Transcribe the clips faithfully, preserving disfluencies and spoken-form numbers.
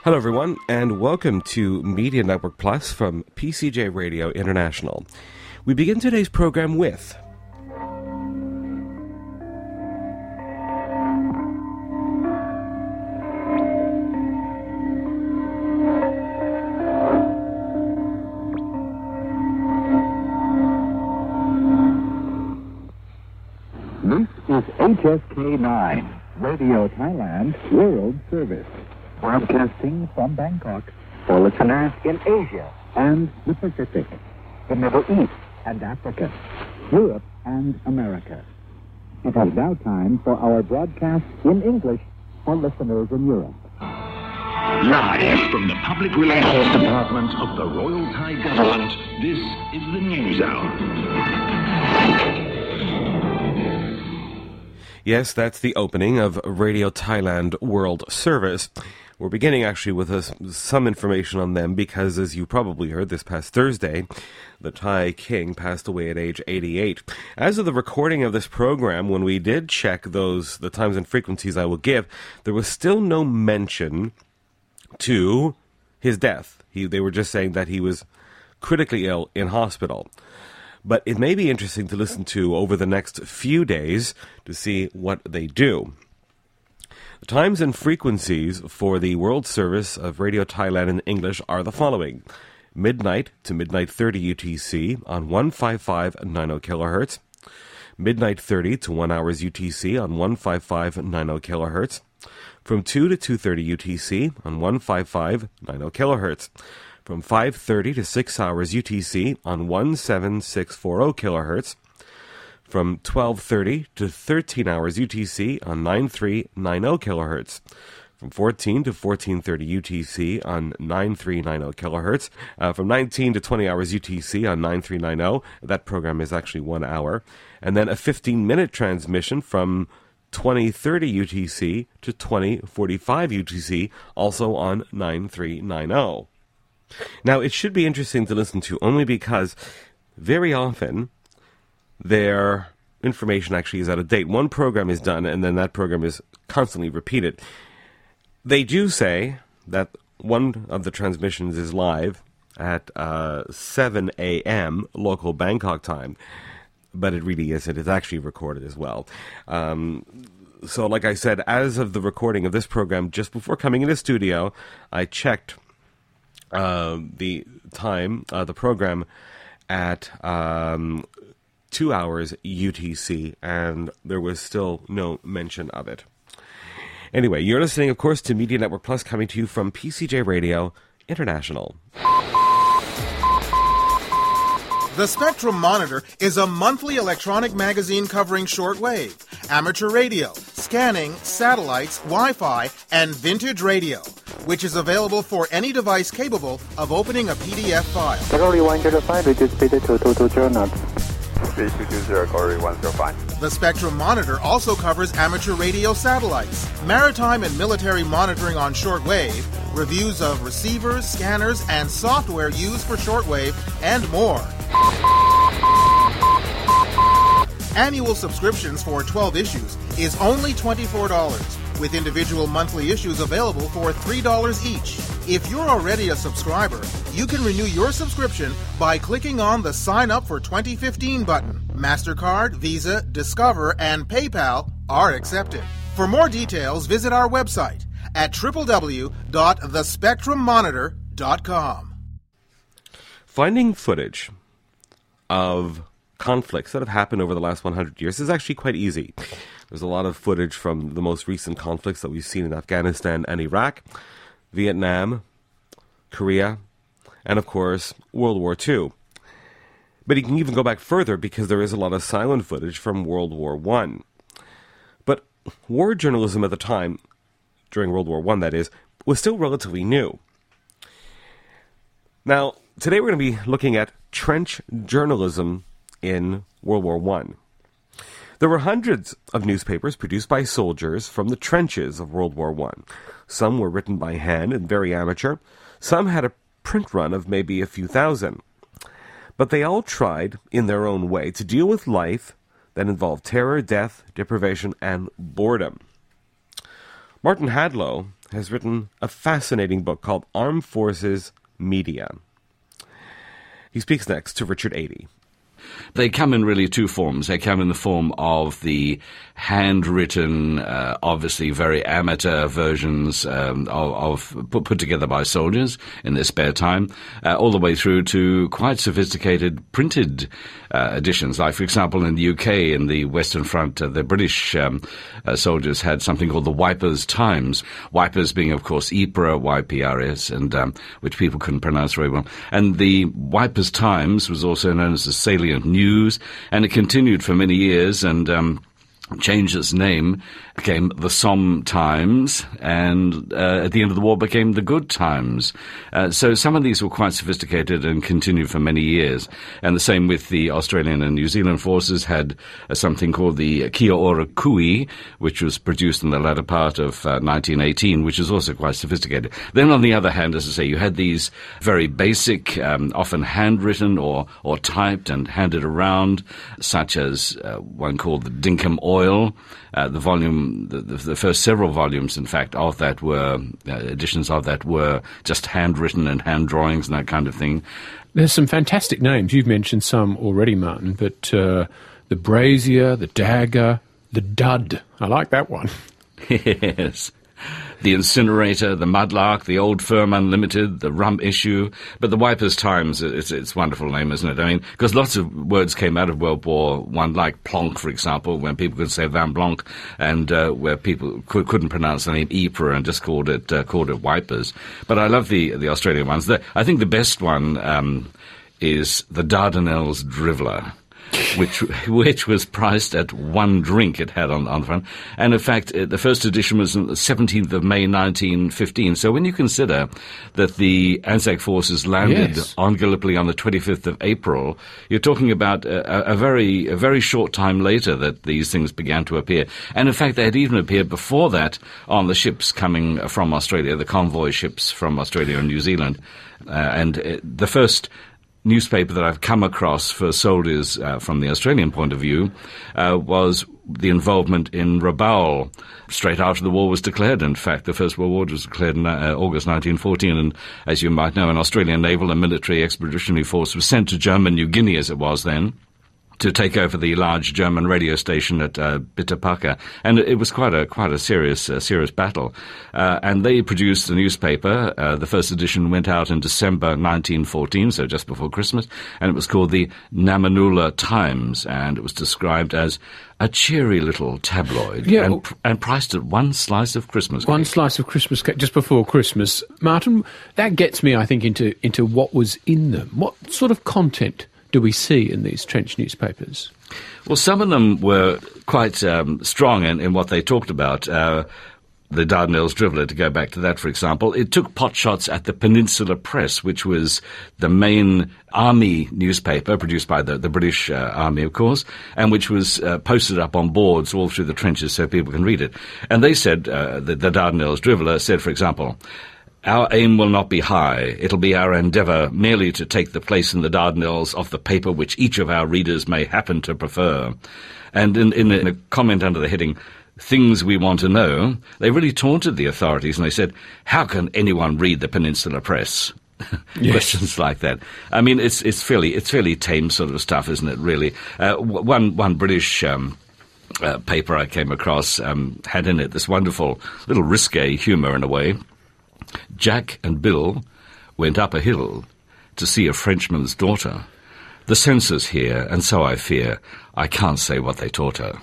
Hello everyone, and welcome to Media Network Plus from P C J Radio International. We begin today's program with... This is H S K nine, Radio Thailand World Service, broadcasting from Bangkok for listeners in Asia and the Pacific, the Middle East and Africa, Europe and America. It is now time for our broadcast in English for listeners in Europe. Live from the Public Relations Department of the Royal Thai Government, this is the News Hour. Yes, that's the opening of Radio Thailand World Service. We're beginning actually with a, some information on them because, as you probably heard, this past Thursday, the Thai king passed away at age eighty-eight. As of the recording of this program, when we did check those, the times and frequencies I will give, there was still no mention to his death. He, they were just saying that he was critically ill in hospital. But it may be interesting to listen to over the next few days to see what they do. The times and frequencies for the World Service of Radio Thailand in English are the following. Midnight to midnight thirty U T C on one fifty-five ninety kilohertz. Midnight thirty to one hours U T C on one fifty-five ninety kilohertz. From two to two thirty U T C on one fifty-five ninety kilohertz. From five thirty to six hours U T C on one seven six forty kilohertz. From twelve thirty to thirteen hours U T C on nine three ninety kilohertz. From fourteen to fourteen thirty U T C on nine three ninety kilohertz. Uh, from nineteen to twenty hours U T C on nine three ninety. That program is actually one hour. And then a fifteen-minute transmission from twenty thirty U T C to twenty forty-five U T C, also on nine three ninety. Now, it should be interesting to listen to only because very often their information actually is out of date. One program is done, and then that program is constantly repeated. They do say that one of the transmissions is live at uh, seven a.m. local Bangkok time, but it really isn't. It's actually recorded as well. Um, so, like I said, as of the recording of this program, just before coming into studio, I checked Uh, the time, uh, the program at um, two hours U T C, and there was still no mention of it. Anyway, you're listening, of course, to Media Network Plus, coming to you from P C J Radio International. The Spectrum Monitor is a monthly electronic magazine covering shortwave, amateur radio, scanning, satellites, Wi-Fi, and vintage radio, which is available for any device capable of opening a P D F file. Category one zero five, reduce speed to two two zero knots. Speed two two zero, Category one zero five. The Spectrum Monitor also covers amateur radio satellites, maritime and military monitoring on shortwave, reviews of receivers, scanners, and software used for shortwave, and more. Annual subscriptions for twelve issues is only twenty-four dollars, with individual monthly issues available for three dollars each. If you're already a subscriber, you can renew your subscription by clicking on the Sign Up for twenty fifteen button. MasterCard, Visa, Discover, and PayPal are accepted. For more details, visit our website at w w w dot the spectrum monitor dot com. Finding footage of conflicts that have happened over the last one hundred years is actually quite easy. There's a lot of footage from the most recent conflicts that we've seen in Afghanistan and Iraq, Vietnam, Korea, and of course, World War Two. But you can even go back further because there is a lot of silent footage from World War One. But war journalism at the time, during World War One that is, was still relatively new. Now, today we're going to be looking at trench journalism in World War One. There were hundreds of newspapers produced by soldiers from the trenches of World War One. Some were written by hand and very amateur. Some had a print run of maybe a few thousand. But they all tried, in their own way, to deal with life that involved terror, death, deprivation, and boredom. Martin Hadlow has written a fascinating book called Armed Forces Media. He speaks next to Richard Adey. They come in really two forms. They come in the form of the handwritten, uh, obviously very amateur versions um, of, of put, put together by soldiers in their spare time, uh, all the way through to quite sophisticated printed uh, editions. Like, for example, in the U K, in the Western Front, uh, the British um, uh, soldiers had something called the Wipers Times. Wipers being, of course, Y P R A, Y P R S, and um, which people couldn't pronounce very well. And the Wipers Times was also known as the Salient News, and it continued for many years, and um, changed its name, became the Somme Times, and uh, at the end of the war became the Good Times. Uh, so some of these were quite sophisticated and continued for many years. And the same with the Australian and New Zealand forces had uh, something called the Kia Ora Kui, which was produced in the latter part of uh, nineteen eighteen, which is also quite sophisticated. Then on the other hand, as I say, you had these very basic, um, often handwritten or, or typed and handed around, such as uh, one called the Dinkum Oil. Uh, the volume, the, the first several volumes, in fact, of that were, uh, editions of that were just handwritten and hand drawings and that kind of thing. There's some fantastic names. You've mentioned some already, Martin, but uh, the Brazier, the Dagger, the Dud. I like that one. Yes. The Incinerator, the Mudlark, the Old Firm Unlimited, the Rum Issue. But the Wipers Times, it's it's a wonderful name, isn't it? I mean, because lots of words came out of World War One, like plonk, for example, when people could say Van Blanc, and uh, where people could, couldn't pronounce the name Ypres and just called it uh, called it Wipers. But I love the the Australian ones. The, I think the best one um, is the Dardanelles Driveler. which which was priced at one drink it had on, on the front. And in fact, it, the first edition was on the seventeenth of May nineteen fifteen. So when you consider that the Anzac forces landed yes. on Gallipoli on the twenty-fifth of April, you're talking about a, a very a very short time later that these things began to appear. And in fact, they had even appeared before that on the ships coming from Australia, the convoy ships from Australia and New Zealand. Uh, and uh, the first newspaper that I've come across for soldiers uh, from the Australian point of view uh, was the involvement in Rabaul straight after the war was declared. In fact, the First World War was declared in uh, August nineteen fourteen, and as you might know, an Australian naval and military expeditionary force was sent to German New Guinea, as it was then, to take over the large German radio station at uh, Bitapaka, and it was quite a quite a serious uh, serious battle. Uh, and they produced a newspaper. Uh, the first edition went out in December nineteen fourteen, so just before Christmas, and it was called the Namanula Times, and it was described as a cheery little tabloid, yeah, and, and priced at one slice of Christmas cake. One slice of Christmas cake just before Christmas. Martin, that gets me, I think, into into what was in them. What sort of content do we see in these trench newspapers? Well, some of them were quite um, strong in, in what they talked about. Uh, the Dardanelles Driveler, to go back to that, for example, it took potshots at the Peninsula Press, which was the main army newspaper produced by the, the British uh, Army, of course, and which was uh, posted up on boards all through the trenches so people can read it. And they said, uh, the, the Dardanelles Driveler said, for example, "Our aim will not be high. It'll be our endeavour merely to take the place in the Dardanelles of the paper which each of our readers may happen to prefer." And in, in, a, in a comment under the heading, "Things We Want to Know," they really taunted the authorities, and they said, "How can anyone read the Peninsula Press?" Yes. Questions like that. I mean, it's it's fairly it's fairly tame sort of stuff, isn't it? Really, uh, one one British Um, uh, paper I came across um, had in it this wonderful little risque humour in a way. "Jack and Bill went up a hill to see a Frenchman's daughter. The censor's here, and so I fear I can't say what they taught her."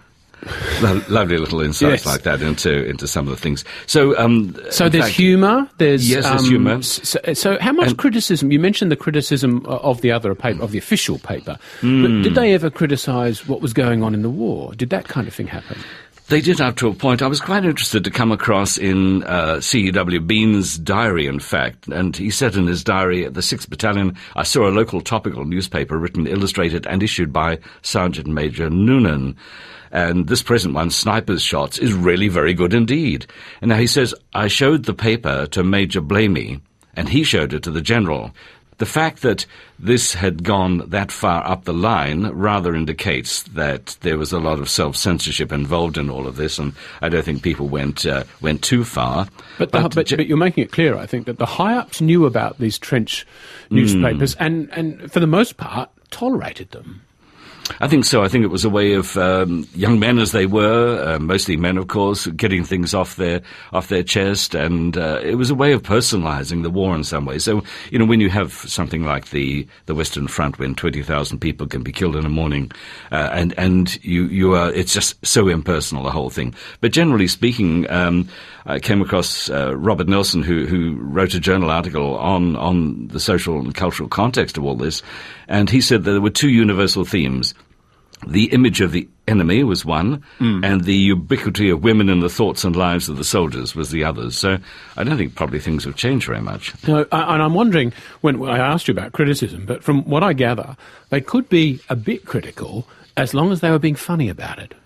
Lo- lovely little insights Yes. like that into into some of the things. So, um, So in there's fact- humour. There's Yes, there's um, humour. So, so how much And- criticism? You mentioned the criticism of the other paper, of the official paper. Hmm. But did they ever criticise what was going on in the war? Did that kind of thing happen? They did up to a point. I was quite interested to come across in uh, C E W Bean's diary, in fact, and he said in his diary, "At the sixth Battalion, I saw a local topical newspaper written, illustrated and issued by Sergeant Major Noonan. And this present one, Sniper's Shots, is really very good indeed." And now he says, "I showed the paper to Major Blamey, and he showed it to the General. the fact that this had gone that far up the line rather indicates that there was a lot of self-censorship involved in all of this, and I don't think people went uh, went too far. But, the, but, but, but you're making it clear, I think, that the high-ups knew about these trench newspapers mm. and, and, for the most part, tolerated them. I think so. I think it was a way of um, young men, as they were, uh, mostly men, of course, getting things off their off their chest, and uh, it was a way of personalising the war in some way. So, you know, when you have something like the, the Western Front, when twenty thousand people can be killed in a morning, uh, and and you you are, it's just so impersonal, the whole thing. But generally speaking, um, I came across uh, Robert Nelson, who who wrote a journal article on on the social and cultural context of all this, and he said that there were two universal themes. The image of the enemy was one, mm. and the ubiquity of women in the thoughts and lives of the soldiers was the other. So I don't think probably things have changed very much. No, I, and I'm wondering, when I asked you about criticism, but from what I gather, they could be a bit critical as long as they were being funny about it.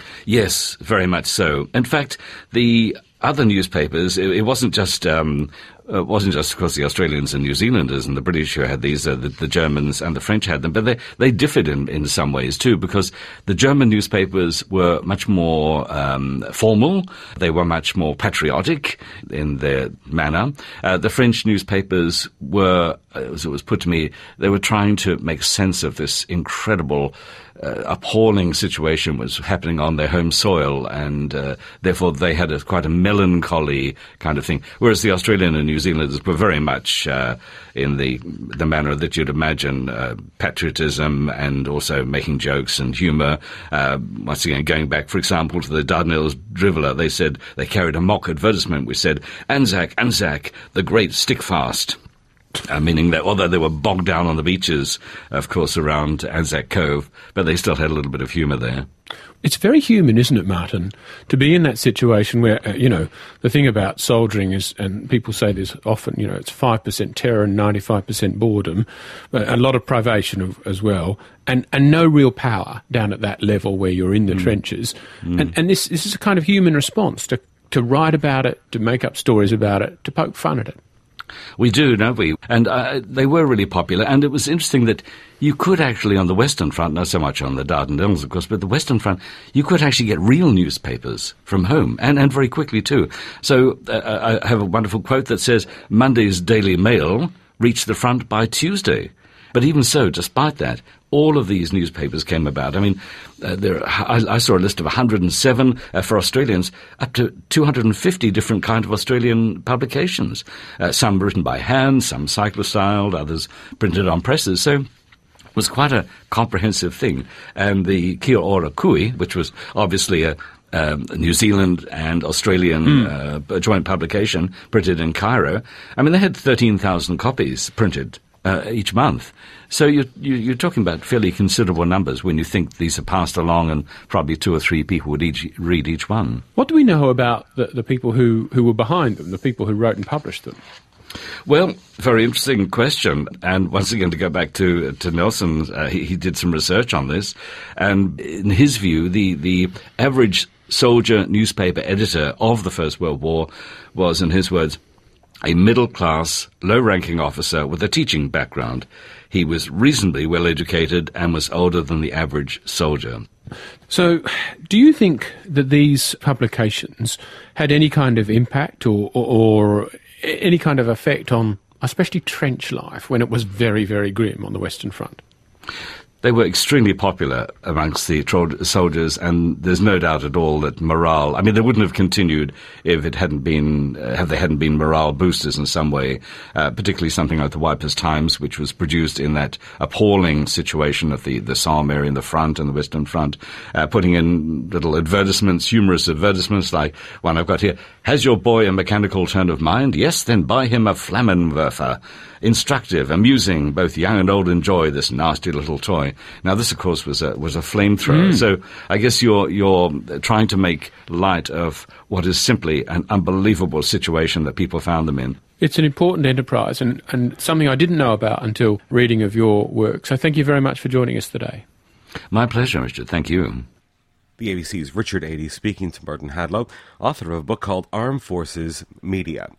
Yes, very much so. In fact, the other newspapers, it, it wasn't just... Um, It wasn't just because the Australians and New Zealanders and the British who had these, uh, the, the Germans and the French had them, but they, they differed in, in some ways too, because the German newspapers were much more um, formal, they were much more patriotic in their manner. Uh, the French newspapers were, as it was put to me, they were trying to make sense of this incredible Uh, appalling situation was happening on their home soil, and uh, therefore they had a, quite a melancholy kind of thing. Whereas the Australian and New Zealanders were very much uh, in the the manner that you'd imagine, uh, patriotism and also making jokes and humour. Uh, once again, going back, for example, to the Dardanelles Driveler, they said they carried a mock advertisement which said, "Anzac, Anzac, the great stickfast." Uh, meaning that although they were bogged down on the beaches, of course, around Anzac Cove, but they still had a little bit of humour there. It's very human, isn't it, Martin, to be in that situation where, uh, you know, the thing about soldiering is, and people say this often, you know, it's five percent terror and ninety-five percent boredom, but a lot of privation of, as well, and, and no real power down at that level where you're in the mm. trenches. Mm. And, and this, this is a kind of human response to, to write about it, to make up stories about it, to poke fun at it. We do, don't we? And uh, they were really popular, and it was interesting that you could actually, on the Western Front, not so much on the Dardanelles, of course, but the Western Front, you could actually get real newspapers from home, and, and very quickly too. So uh, I have a wonderful quote that says, Monday's Daily Mail reached the front by Tuesday. But even so, despite that, all of these newspapers came about. I mean, uh, there, I, I saw a list of one hundred seven uh, for Australians, up to two hundred fifty different kind of Australian publications. Uh, some written by hand, some cyclostyled, others printed on presses. So it was quite a comprehensive thing. And the Kia Ora Kui, which was obviously a Um, New Zealand and Australian mm. uh, joint publication printed in Cairo. I mean, they had thirteen thousand copies printed uh, each month. So you're, you're talking about fairly considerable numbers when you think these are passed along and probably two or three people would each read each one. What do we know about the, the people who, who were behind them, the people who wrote and published them? Well, very interesting question. And once again, to go back to to Nelson, uh, he, he did some research on this. And in his view, the, the average soldier newspaper editor of the First World War was, in his words, a middle-class, low-ranking officer with a teaching background. He was reasonably well-educated and was older than the average soldier. So, do you think that these publications had any kind of impact or, or, or any kind of effect on, especially trench life, when it was very, very grim on the Western Front? They were extremely popular amongst the soldiers, and there's no doubt at all that morale, I mean, they wouldn't have continued if it hadn't been, uh, if they hadn't been morale boosters in some way, uh, particularly something like the Wipers Times, which was produced in that appalling situation of the, the Somme area in the front and the Western Front, uh, putting in little advertisements, humorous advertisements, like one I've got here. Has your boy a mechanical turn of mind? Yes, then buy him a Flammenwerfer. Instructive, amusing, both young and old enjoy this nasty little toy. Now, this, of course, was a was a flamethrower. Mm. So I guess you're you're trying to make light of what is simply an unbelievable situation that people found them in. It's an important enterprise and, and something I didn't know about until reading of your work. So thank you very much for joining us today. My pleasure, Richard. Thank you. The A B C's Richard Adey speaking to Martin Hadlow, author of a book called Armed Forces Media.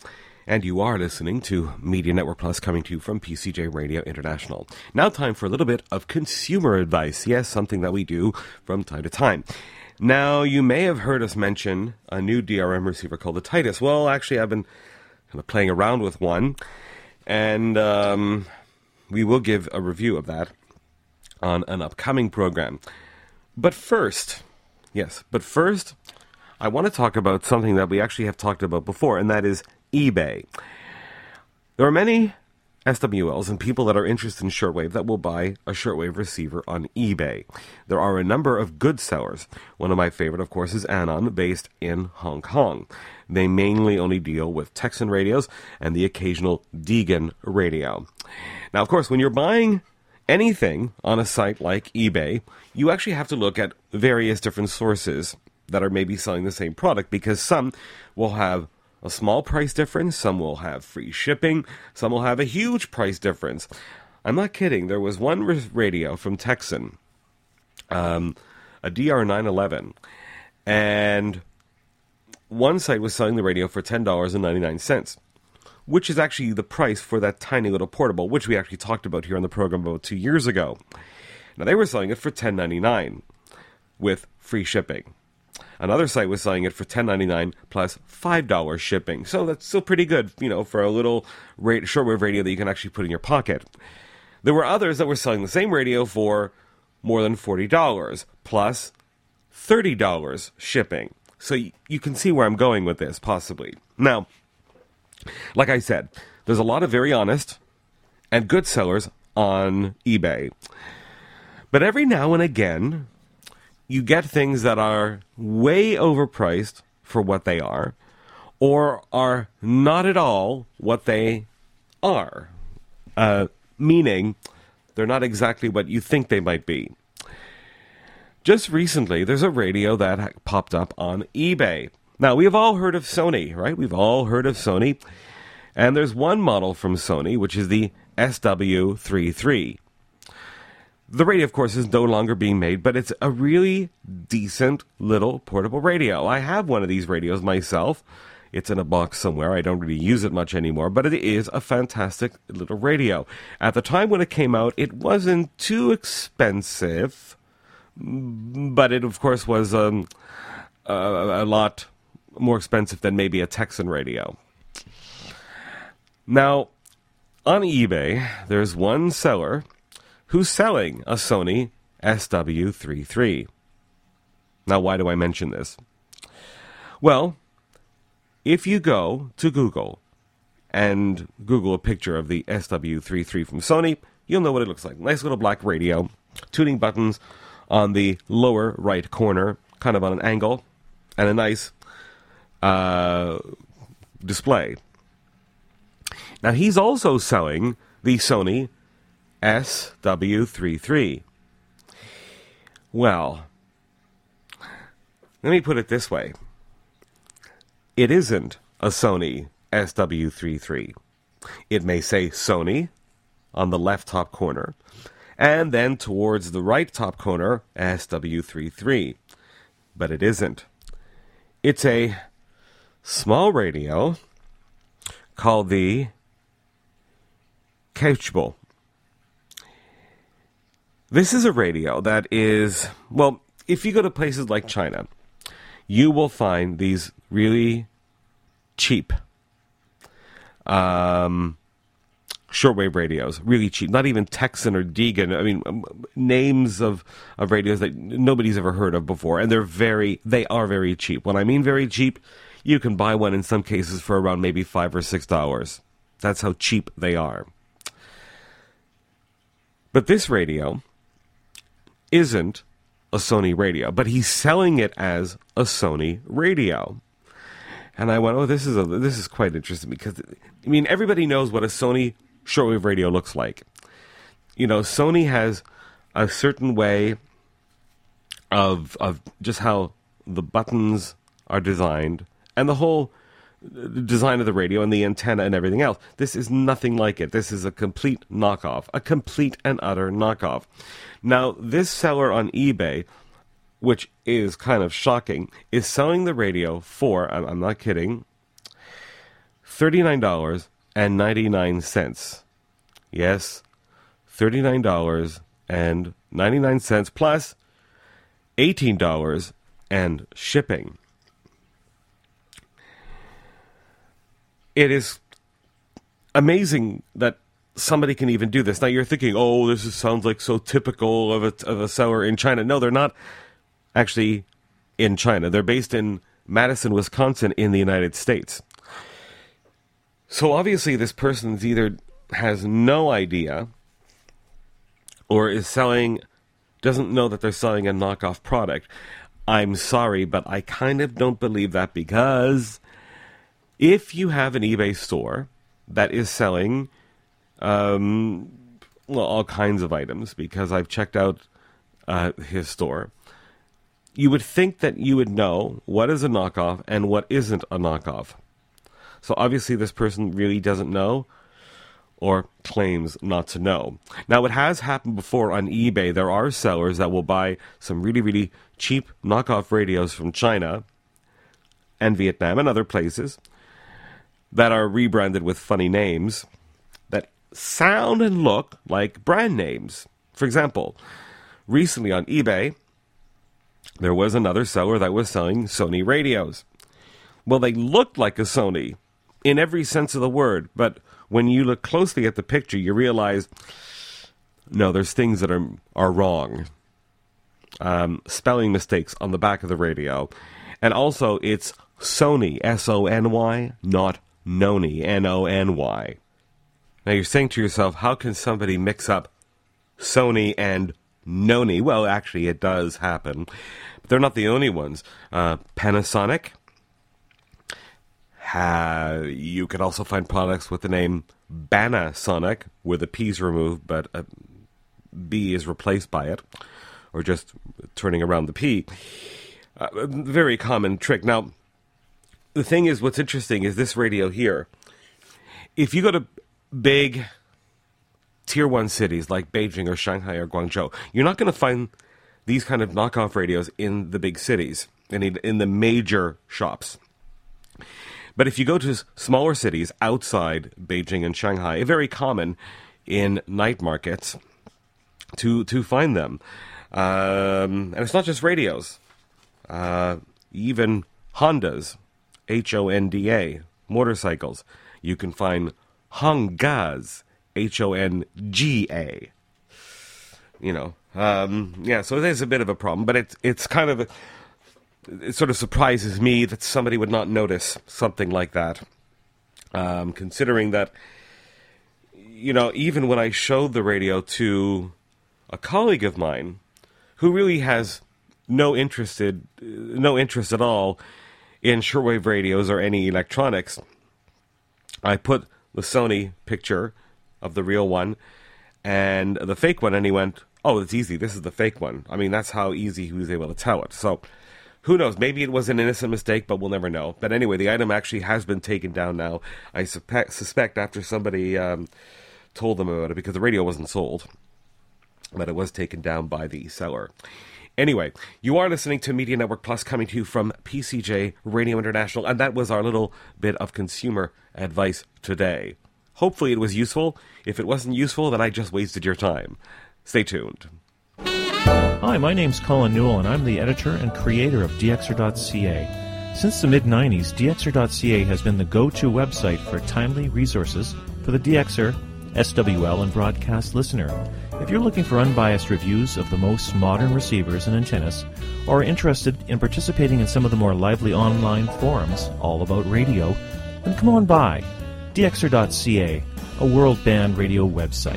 And you are listening to Media Network Plus, coming to you from P C J Radio International. Now time for a little bit of consumer advice. Yes, something that we do from time to time. Now, you may have heard us mention a new D R M receiver called the Titus. Well, actually, I've been kind of playing around with one, and um, we will give a review of that on an upcoming program. But first, yes, but first, I want to talk about something that we actually have talked about before, and that is eBay. There are many S W Ls and people that are interested in shortwave that will buy a shortwave receiver on eBay. There are a number of good sellers. One of my favorite, of course, is Anon, based in Hong Kong. They mainly only deal with Texan radios and the occasional Deegan radio. Now, of course, when you're buying anything on a site like eBay, you actually have to look at various different sources that are maybe selling the same product, because some will have a small price difference, some will have free shipping, some will have a huge price difference. I'm not kidding. There was one radio from Texan, um, a D R nine eleven, and one site was selling the radio for ten dollars and ninety-nine cents, which is actually the price for that tiny little portable, which we actually talked about here on the program about two years ago. Now, they were selling it for ten dollars and ninety-nine cents with free shipping. Another site was selling it for ten dollars and ninety-nine cents plus five dollars shipping. So that's still pretty good, you know, for a little ra- shortwave radio that you can actually put in your pocket. There were others that were selling the same radio for more than forty dollars plus thirty dollars shipping. So y- you can see where I'm going with this, possibly. Now, like I said, there's a lot of very honest and good sellers on eBay. But every now and again, you get things that are way overpriced for what they are, or are not at all what they are. Uh, meaning, they're not exactly what you think they might be. Just recently, there's a radio that popped up on eBay. Now, we have all heard of Sony, right? We've all heard of Sony. And there's one model from Sony, which is the S W thirty-three. The radio, of course, is no longer being made, but it's a really decent little portable radio. I have one of these radios myself. It's in a box somewhere. I don't really use it much anymore, but it is a fantastic little radio. At the time when it came out, it wasn't too expensive, but it, of course, was um, a, a lot more expensive than maybe a Texan radio. Now, on eBay, there's one seller who's selling a Sony S W thirty-three. Now, why do I mention this? Well, if you go to Google and Google a picture of the S W thirty-three from Sony, you'll know what it looks like. Nice little black radio, tuning buttons on the lower right corner, kind of on an angle, and a nice uh, display. Now, he's also selling the Sony S W thirty-three. Well, let me put it this way. It isn't a Sony S W thirty-three. It may say Sony on the left top corner, and then towards the right top corner, S W thirty-three. But it isn't. It's a small radio called the Couchable. This is a radio that is, well, if you go to places like China, you will find these really cheap um, shortwave radios, really cheap. Not even Texan or Deegan. I mean, um, names of, of radios that nobody's ever heard of before, and they're very, they are very cheap. When I mean very cheap, you can buy one in some cases for around maybe five or six dollars. That's how cheap they are. But this radio isn't a Sony radio, but he's selling it as a Sony radio. And I went, oh, this is a, this is quite interesting, because, I mean, everybody knows what a Sony shortwave radio looks like. You know, Sony has a certain way of of just how the buttons are designed, and the whole design of the radio and the antenna and everything else. This is nothing like it. This is a complete knockoff, a complete and utter knockoff. Now, this seller on eBay, which is kind of shocking, is selling the radio for, I'm not kidding, thirty-nine dollars and ninety-nine cents. Yes, thirty-nine dollars and ninety-nine cents plus eighteen dollars and shipping. It is amazing that somebody can even do this. Now you're thinking, oh, this is, sounds like so typical of a, of a seller in China. No, they're not actually in China. They're based in Madison, Wisconsin in the United States. So obviously this person either has no idea or is selling, doesn't know that they're selling a knockoff product. I'm sorry, but I kind of don't believe that, because if you have an eBay store that is selling um, well, all kinds of items, because I've checked out uh, his store, you would think that you would know what is a knockoff and what isn't a knockoff. So obviously this person really doesn't know, or claims not to know. Now, it has happened before on eBay. There are sellers that will buy some really, really cheap knockoff radios from China and Vietnam and other places that are rebranded with funny names that sound and look like brand names. For example, recently on eBay, there was another seller that was selling Sony radios. Well, they looked like a Sony in every sense of the word, but when you look closely at the picture, you realize, no, there's things that are are wrong. Um, spelling mistakes on the back of the radio. And also, it's Sony, S O N Y, not Noni, N O N Y. Now, you're saying to yourself, how can somebody mix up Sony and Noni? Well, actually, it does happen. But they're not the only ones. Uh, Panasonic. Uh, you can also find products with the name Banasonic, where the P's removed, but a B is replaced by it, or just turning around the P. Uh, a very common trick. Now, the thing is, what's interesting is this radio here. If you go to big tier one cities like Beijing or Shanghai or Guangzhou, you're not going to find these kind of knockoff radios in the big cities, in, in the major shops. But if you go to smaller cities outside Beijing and Shanghai, very common in night markets to to find them. Um, and it's not just radios. Uh, even Hondas, H O N D A, motorcycles. You can find Hongas, H O N G A. You know, um, yeah, so there's a bit of a problem, but it's, it's kind of... A, it sort of surprises me that somebody would not notice something like that. Um, considering that, you know, even when I showed the radio to a colleague of mine who really has no interested, no interest at all in shortwave radios or any electronics, I put the Sony picture of the real one and the fake one, and he went, oh, it's easy, this is the fake one. I mean, that's how easy he was able to tell it. So, who knows? Maybe it was an innocent mistake, but we'll never know. But anyway, the item actually has been taken down now. I suspect, suspect after somebody um, told them about it, because the radio wasn't sold, but it was taken down by the seller. Anyway, you are listening to Media Network Plus, coming to you from P C J Radio International, and that was our little bit of consumer advice today. Hopefully it was useful. If it wasn't useful, then I just wasted your time. Stay tuned. Hi, my name's Colin Newell, and I'm the editor and creator of D X R dot C A. Since the mid nineties, D X R dot C A has been the go-to website for timely resources for the D X R, S W L, and broadcast listener. If you're looking for unbiased reviews of the most modern receivers and antennas, or are interested in participating in some of the more lively online forums all about radio, then come on by. D X R dot C A, a world band radio website.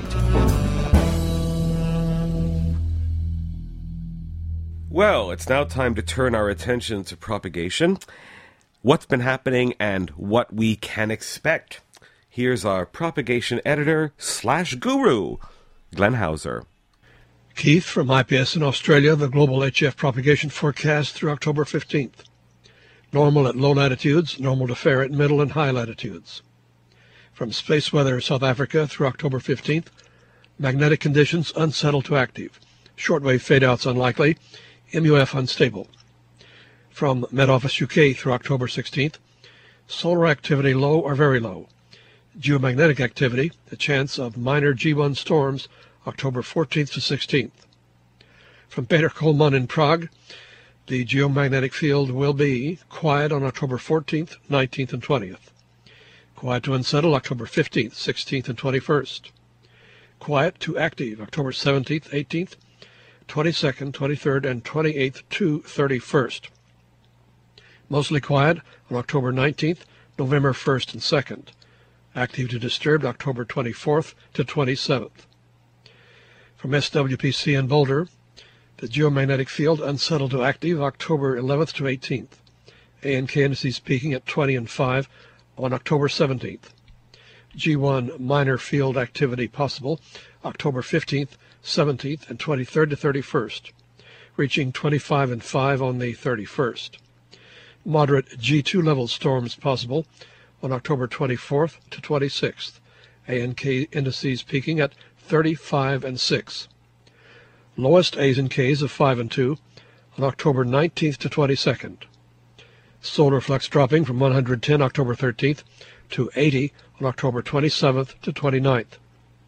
Well, it's now time to turn our attention to propagation, what's been happening, and what we can expect. Here's our propagation editor slash guru, Glenn Hauser. Keith from I P S in Australia, the global H F propagation forecast through October fifteenth. Normal at low latitudes, normal to fair at middle and high latitudes. From Space Weather South Africa through October fifteenth, magnetic conditions unsettled to active. Shortwave fade-outs unlikely. M U F unstable. From Met Office U K through October sixteenth, Solar activity low or very low. Geomagnetic activity, the chance of minor G one storms, October fourteenth to sixteenth. From Peter Kollmann in Prague, the geomagnetic field will be quiet on October fourteenth, nineteenth, and twentieth. Quiet to unsettle October fifteenth, sixteenth, and twenty-first. Quiet to active October seventeenth, eighteenth, twenty-second, twenty-third, and twenty-eighth to thirty-first. Mostly quiet on October nineteenth, November first and second. Active to disturbed October twenty-fourth to twenty-seventh. From S W P C in Boulder, the geomagnetic field unsettled to active October eleventh to eighteenth. A N K indices peaking at twenty and five on October seventeenth. G one minor field activity possible October fifteenth, seventeenth, and twenty-third to thirty-first, reaching twenty-five and five on the thirty-first. Moderate G two level storms possible on October twenty-fourth to twenty-sixth. A N K indices peaking at thirty-five and six. Lowest A's and K's of five and two on October nineteenth to twenty-second. Solar flux dropping from one hundred ten October thirteenth to eighty on October twenty-seventh to twenty-ninth.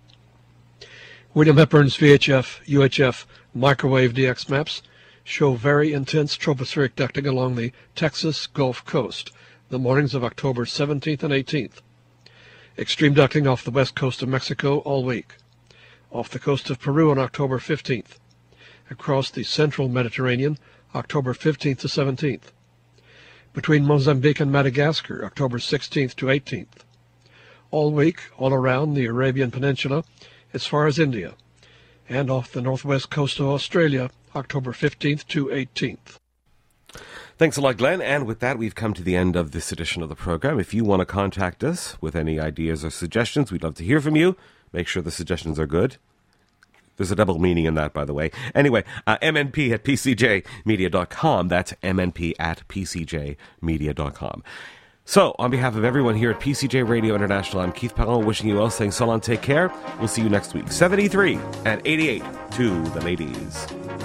William Hepburn's V H F, U H F microwave D X maps show very intense tropospheric ducting along the Texas Gulf Coast the mornings of October seventeenth and eighteenth. Extreme ducting off the west coast of Mexico all week. Off the coast of Peru on October fifteenth. Across the central Mediterranean, October fifteenth to seventeenth. Between Mozambique and Madagascar, October sixteenth to eighteenth. All week, all around the Arabian Peninsula, as far as India. And off the northwest coast of Australia, October fifteenth to eighteenth. Thanks a lot, Glenn. And with that, we've come to the end of this edition of the program. If you want to contact us with any ideas or suggestions, we'd love to hear from you. Make sure the suggestions are good. There's a double meaning in that, by the way. Anyway, uh, M N P at P C J media dot com. That's M N P at P C J media dot com. So, on behalf of everyone here at P C J Radio International, I'm Keith Perron, wishing you well, saying so long, take care. We'll see you next week. seventy-three and eighty-eight to the ladies.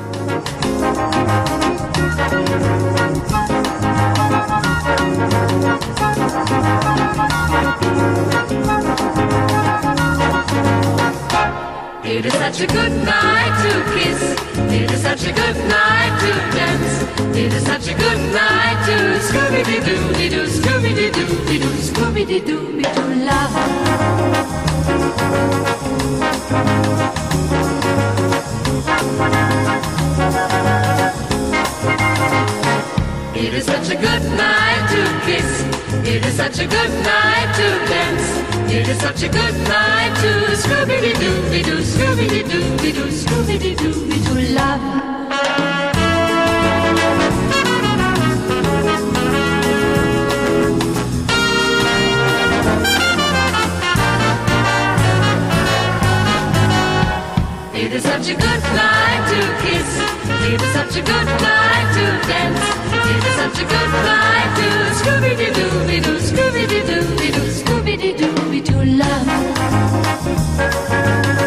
It is such a good night to kiss. It is such a good night to dance. It is such a good night to Scooby-Doo-Doo-Doo, Scooby-Doo-Doo-Doo, Scooby-Doo-Doo-Doo love. It is such a good night to kiss. It is such a good night to dance. It is such a good night to Scooby-Doo-Doo-Doo, Scooby-Doo-Doo-Doo, Scooby-Doo-Doo-Doo love. It is such a good night to kiss. It is such a good night to dance. It is such a good night to Scooby-Doo-Doo-Doo, Scooby-Doo-Doo-Doo, Scooby-Doo-Doo-Doo love.